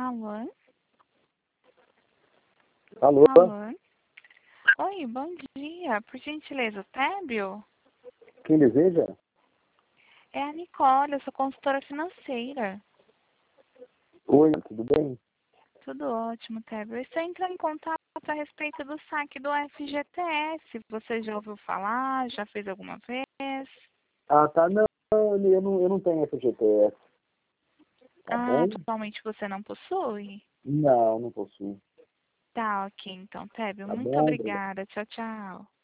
Alô? Alô? Alô? Oi, bom dia. Por gentileza, Tébio? Quem deseja? É a Nicole, eu sou consultora financeira. Oi, tudo bem? Tudo ótimo, Tébio. Eu estou entrando em contato a respeito do saque do FGTS. Você já ouviu falar? Já fez alguma vez? Ah, tá. Não, eu não tenho FGTS. Tá Ah, bom? atualmente você não possui? Não, não possuo. Tá, ok, então, Tébio. Tá Muito bom? Obrigado. obrigada. Tchau, tchau.